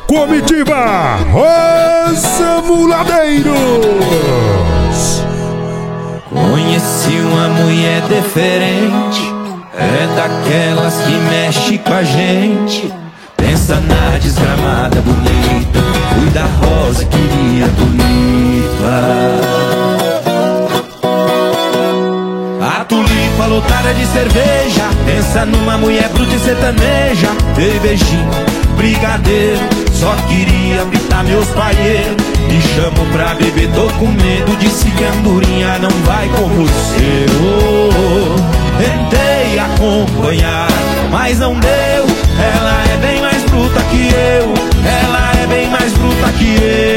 comitiva Os Muladeiros. Conheci uma mulher diferente, é daquelas que mexe com a gente. Pensa na desgramada bonita, fui da rosa, queria tulipa. A tulipa lotada de cerveja, pensa numa mulher bruta e sertaneja. Dei beijinho, brigadeiro, só queria fritar meus paieiros. Me chamo pra beber, tô com medo, disse que a andorinha não vai como o seu. Tentei acompanhar, mas não deu. Ela é bem mais bruta que eu, ela é bem mais bruta que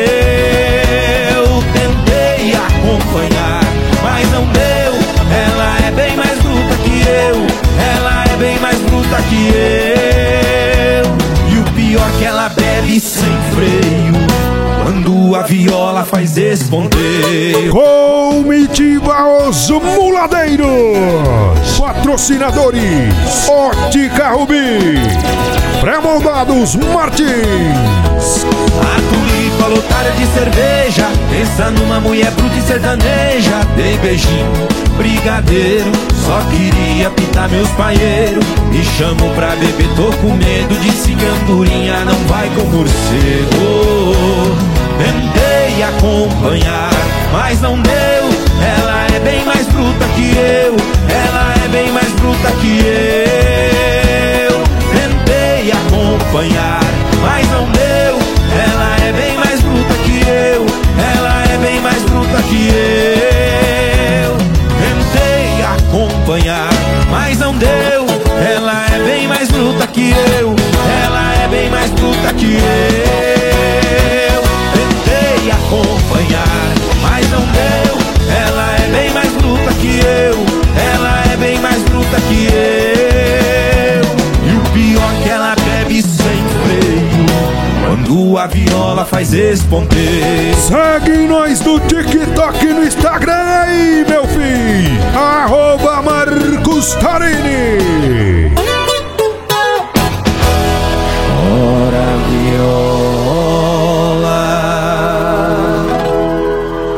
eu. Tentei acompanhar, mas não deu. Ela é bem mais bruta que eu, ela é bem mais bruta que eu. E o pior que ela bebe sem freio, quando a viola faz esponteio. Comitiva Os Muladeiros. Patrocinadores Ótica Rubi, Pré-moldados Martins. A tulipa lotada de cerveja, pensa numa mulher bruta e sertaneja. Dei beijinho, brigadeiro, só queria pintar meus paieiros. Me chamo pra beber, tô com medo, disse que a andorinha não vai com morcego. Tentei acompanhar, mas não deu. Ela é bem mais bruta que eu, ela é bem mais bruta que eu. Tentei acompanhar, mas não deu. Ela é bem mais bruta que eu, ela é bem mais bruta que eu. Tentei acompanhar, mas não deu. Ela é bem mais bruta que eu, ela é bem mais bruta que eu. Tentei acompanhar, mas não deu. Ela é bem mais bruta que eu, ela é bem mais bruta que eu. E o pior que ela bebe sem freio, quando a viola faz esponteio. Segue nós no TikTok e no Instagram aí, meu filho. @Marcos Tarini.